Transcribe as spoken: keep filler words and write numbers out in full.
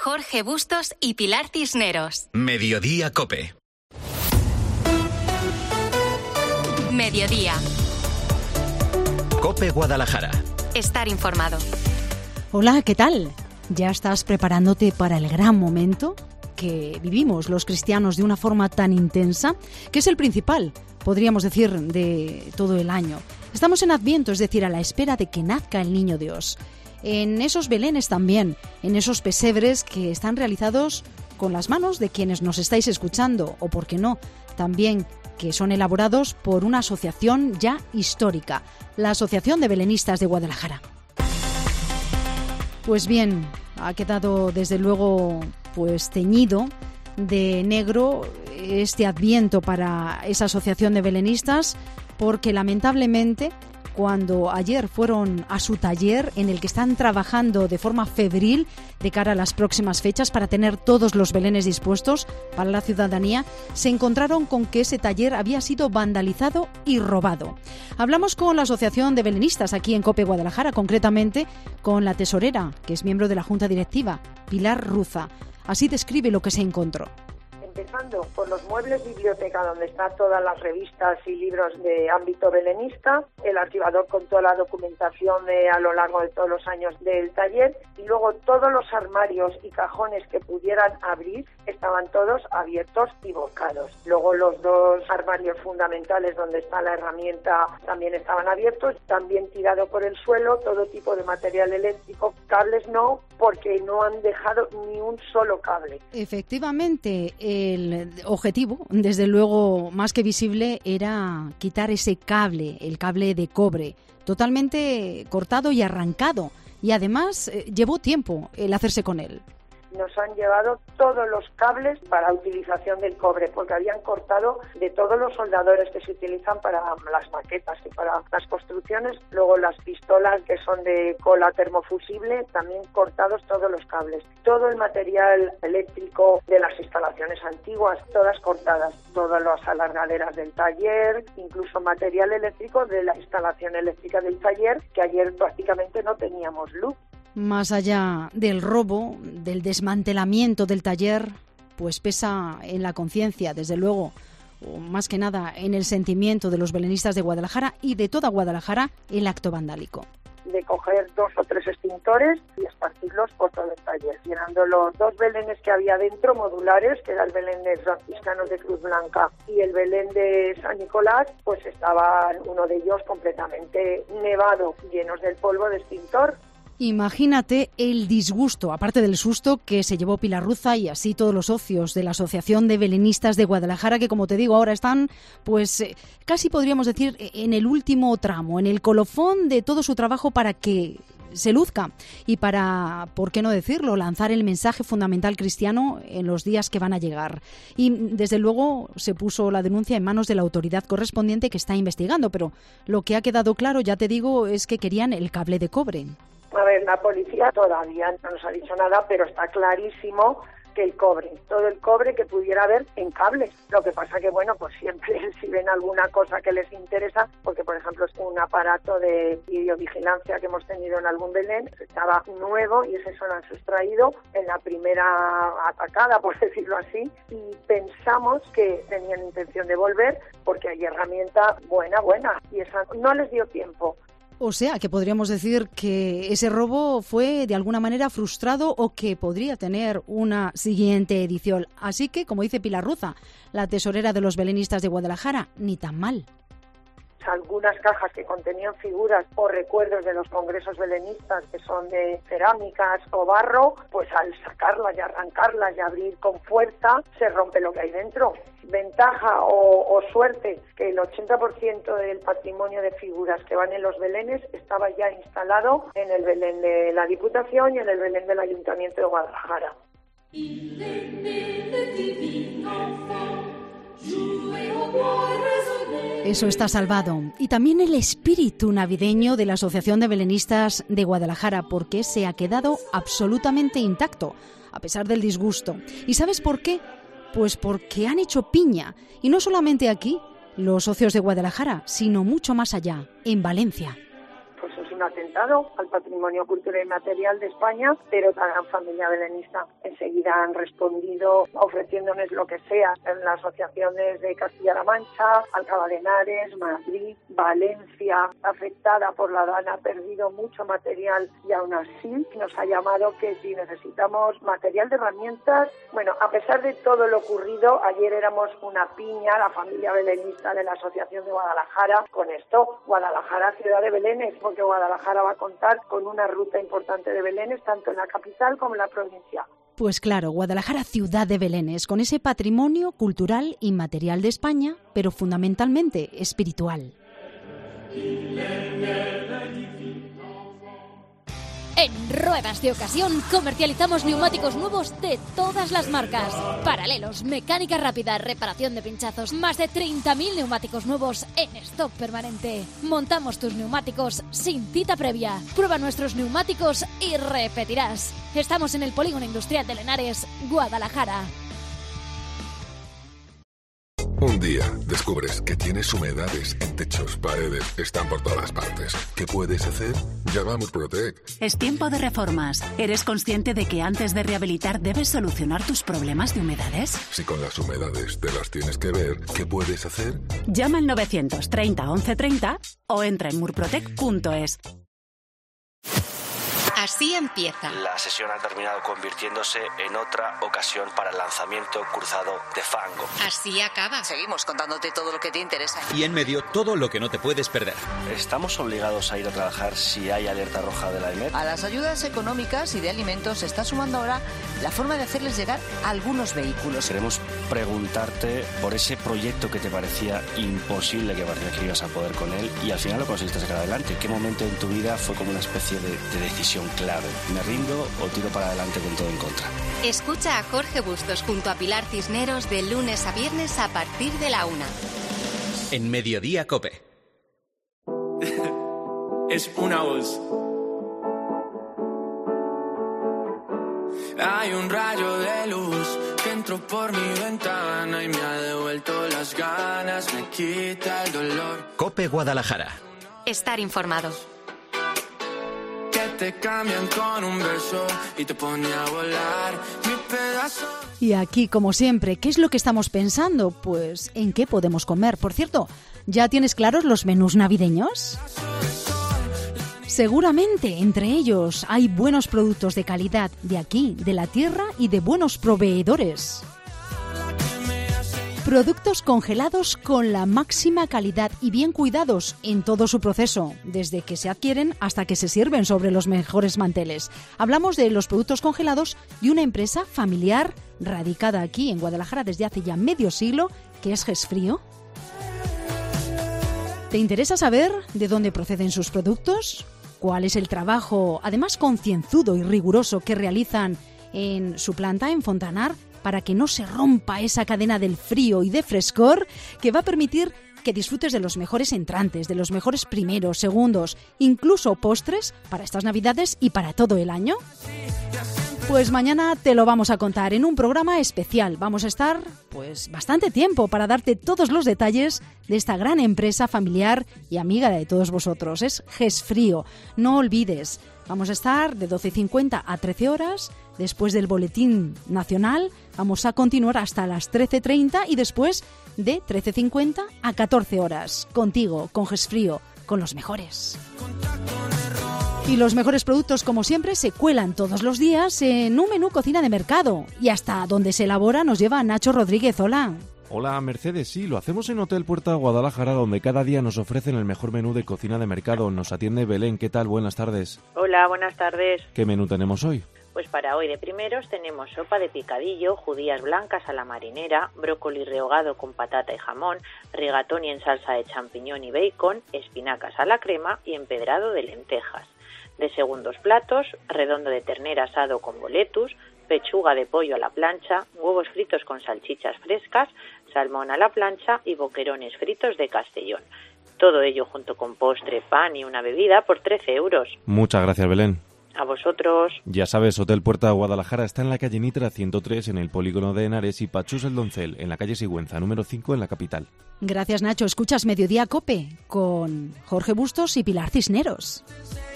Jorge Bustos y Pilar Cisneros. Mediodía COPE. Mediodía. COPE Guadalajara. Estar informado. Hola, ¿qué tal? ¿Ya estás preparándote para el gran momento que vivimos los cristianos de una forma tan intensa, que es el principal, podríamos decir, de todo el año? Estamos en Adviento, es decir, a la espera de que nazca el Niño Dios. En esos belenes también, en esos pesebres que están realizados con las manos de quienes nos estáis escuchando, o por qué no, también que son elaborados por una asociación ya histórica, la Asociación de Belenistas de Guadalajara. Pues bien, ha quedado desde luego pues teñido de negro este Adviento para esa Asociación de Belenistas, porque lamentablemente cuando ayer fueron a su taller en el que están trabajando de forma febril de cara a las próximas fechas para tener todos los belenes dispuestos para la ciudadanía, se encontraron con que ese taller había sido vandalizado y robado. Hablamos con la Asociación de Belenistas aquí en COPE Guadalajara, concretamente con la tesorera, que es miembro de la Junta Directiva, Pilar Ruza. Así describe lo que se encontró. Empezando por los muebles biblioteca, donde están todas las revistas y libros de ámbito belenista, el archivador con toda la documentación de, a lo largo de todos los años del taller, y luego todos los armarios y cajones que pudieran abrir estaban todos abiertos y volcados. Luego los dos armarios fundamentales donde está la herramienta también estaban abiertos, también tirado por el suelo, todo tipo de material eléctrico, cables no, porque no han dejado ni un solo cable. Efectivamente, el objetivo, desde luego más que visible, era quitar ese cable, el cable de cobre, totalmente cortado y arrancado, y además eh, llevó tiempo el hacerse con él. Nos han llevado todos los cables para utilización del cobre, porque habían cortado de todos los soldadores que se utilizan para las maquetas y para las construcciones, luego las pistolas que son de cola termofusible, también cortados todos los cables. Todo el material eléctrico de las instalaciones antiguas, todas cortadas, todas las alargaderas del taller, incluso material eléctrico de la instalación eléctrica del taller, que ayer prácticamente no teníamos luz. Más allá del robo, del desmantelamiento del taller, pues pesa en la conciencia, desde luego, o más que nada en el sentimiento de los belenistas de Guadalajara y de toda Guadalajara, el acto vandálico. De coger dos o tres extintores y esparcirlos por todo el taller, llenando los dos belenes que había dentro, modulares, que era el belén de franciscanos de Cruz Blanca y el belén de San Nicolás, pues estaban uno de ellos completamente nevado, llenos del polvo de extintor. Imagínate el disgusto, aparte del susto, que se llevó Pilar Ruza y así todos los socios de la Asociación de Belenistas de Guadalajara, que como te digo ahora están, pues eh, casi podríamos decir en el último tramo, en el colofón de todo su trabajo para que se luzca y para, ¿por qué no decirlo?, lanzar el mensaje fundamental cristiano en los días que van a llegar. Y desde luego se puso la denuncia en manos de la autoridad correspondiente que está investigando, pero lo que ha quedado claro, ya te digo, es que querían el cable de cobre. A ver, la policía todavía no nos ha dicho nada, pero está clarísimo que el cobre, todo el cobre que pudiera haber en cables. Lo que pasa que, bueno, pues siempre si ven alguna cosa que les interesa, porque por ejemplo es un aparato de videovigilancia que hemos tenido en algún belén, estaba nuevo y ese se lo han sustraído en la primera atacada, por decirlo así, y pensamos que tenían intención de volver porque hay herramienta buena, buena, y esa no les dio tiempo. O sea, que podríamos decir que ese robo fue de alguna manera frustrado o que podría tener una siguiente edición. Así que, como dice Pilar Ruza, la tesorera de los belenistas de Guadalajara, ni tan mal. Algunas cajas que contenían figuras o recuerdos de los congresos belenistas que son de cerámicas o barro, pues al sacarlas y arrancarlas y abrir con fuerza se rompe lo que hay dentro. Ventaja o, o suerte que el ochenta por ciento del patrimonio de figuras que van en los belenes estaba ya instalado en el belén de la Diputación y en el belén del Ayuntamiento de Guadalajara. Eso está salvado. Y también el espíritu navideño de la Asociación de Belenistas de Guadalajara, porque se ha quedado absolutamente intacto, a pesar del disgusto. ¿Y sabes por qué? Pues porque han hecho piña, y no solamente aquí, los socios de Guadalajara, sino mucho más allá, en Valencia. Pues es una atentado al patrimonio cultural y material de España, pero la gran familia belenista enseguida han respondido ofreciéndonos lo que sea en las asociaciones de Castilla-La Mancha, Alcalá de Henares, Madrid, Valencia, afectada por la DANA, ha perdido mucho material y aún así nos ha llamado que si necesitamos material de herramientas, bueno, a pesar de todo lo ocurrido, ayer éramos una piña, la familia belenista de la Asociación de Guadalajara, con esto, Guadalajara, ciudad de belenes, porque Guadalajara va a contar con una ruta importante de belenes, tanto en la capital como en la provincia. Pues claro, Guadalajara, ciudad de belenes, con ese patrimonio cultural y material de España, pero fundamentalmente espiritual. En Ruedas de Ocasión comercializamos neumáticos nuevos de todas las marcas. Paralelos, mecánica rápida, reparación de pinchazos, más de treinta mil neumáticos nuevos en stock permanente. Montamos tus neumáticos sin cita previa. Prueba nuestros neumáticos y repetirás. Estamos en el Polígono Industrial de Henares, Guadalajara. Un día descubres que tienes humedades en techos, paredes, están por todas partes. ¿Qué puedes hacer? Llama a Murprotec. Es tiempo de reformas. ¿Eres consciente de que antes de rehabilitar debes solucionar tus problemas de humedades? Si con las humedades te las tienes que ver, ¿qué puedes hacer? Llama al novecientos treinta once treinta o entra en murprotec punto es. Así empieza. La sesión ha terminado convirtiéndose en otra ocasión para el lanzamiento cruzado de fango. Así acaba. Seguimos contándote todo lo que te interesa. Y en medio, todo lo que no te puedes perder. ¿Estamos obligados a ir a trabajar si hay alerta roja de la E M E T? A las ayudas económicas y de alimentos se está sumando ahora la forma de hacerles llegar algunos vehículos. Queremos preguntarte por ese proyecto que te parecía imposible, que parecía que ibas a poder con él, y al final lo conseguiste sacar adelante. ¿Qué momento en tu vida fue como una especie de, de decisión clave? ¿Me rindo o tiro para adelante con todo en contra? Escucha a Jorge Bustos junto a Pilar Cisneros de lunes a viernes a partir de la una. En Mediodía COPE. Es una voz. Hay un rayo de luz que entró por mi ventana y me ha devuelto las ganas, me quita el dolor. COPE Guadalajara. Estar informado. Te cambian con un beso y te pone a volar mi pedazo. Y aquí, como siempre, ¿qué es lo que estamos pensando? Pues, ¿en qué podemos comer? Por cierto, ¿ya tienes claros los menús navideños? Seguramente entre ellos hay buenos productos de calidad de aquí, de la tierra y de buenos proveedores. Productos congelados con la máxima calidad y bien cuidados en todo su proceso, desde que se adquieren hasta que se sirven sobre los mejores manteles. Hablamos de los productos congelados de una empresa familiar radicada aquí en Guadalajara desde hace ya medio siglo, que es Gesfrío. ¿Te interesa saber de dónde proceden sus productos? ¿Cuál es el trabajo, además concienzudo y riguroso, que realizan en su planta en Fontanar, para que no se rompa esa cadena del frío y de frescor que va a permitir que disfrutes de los mejores entrantes, de los mejores primeros, segundos, incluso postres para estas Navidades y para todo el año? Pues mañana te lo vamos a contar en un programa especial. Vamos a estar pues bastante tiempo para darte todos los detalles de esta gran empresa familiar y amiga de todos vosotros. Es Gesfrío. No olvides, vamos a estar de doce cincuenta a trece horas. Después del boletín nacional vamos a continuar hasta las trece treinta y después de trece cincuenta a catorce horas. Contigo, con Gesfrío, con los mejores. Y los mejores productos, como siempre, se cuelan todos los días en un menú cocina de mercado. Y hasta donde se elabora nos lleva Nacho Rodríguez. Hola. Hola, Mercedes. Sí, lo hacemos en Hotel Puerta Guadalajara, donde cada día nos ofrecen el mejor menú de cocina de mercado. Nos atiende Belén. ¿Qué tal? Buenas tardes. Hola, buenas tardes. ¿Qué menú tenemos hoy? Pues para hoy de primeros tenemos sopa de picadillo, judías blancas a la marinera, brócoli rehogado con patata y jamón, rigatoni en salsa de champiñón y bacon, espinacas a la crema y empedrado de lentejas. De segundos platos, redondo de ternera asado con boletus, pechuga de pollo a la plancha, huevos fritos con salchichas frescas, salmón a la plancha y boquerones fritos de Castellón. Todo ello junto con postre, pan y una bebida por trece euros. Muchas gracias, Belén. A vosotros. Ya sabes, Hotel Puerta Guadalajara está en la calle Nitra ciento tres en el Polígono de Henares y Pachús el Doncel en la calle Sigüenza número cinco en la capital. Gracias, Nacho. Escuchas Mediodía COPE con Jorge Bustos y Pilar Cisneros.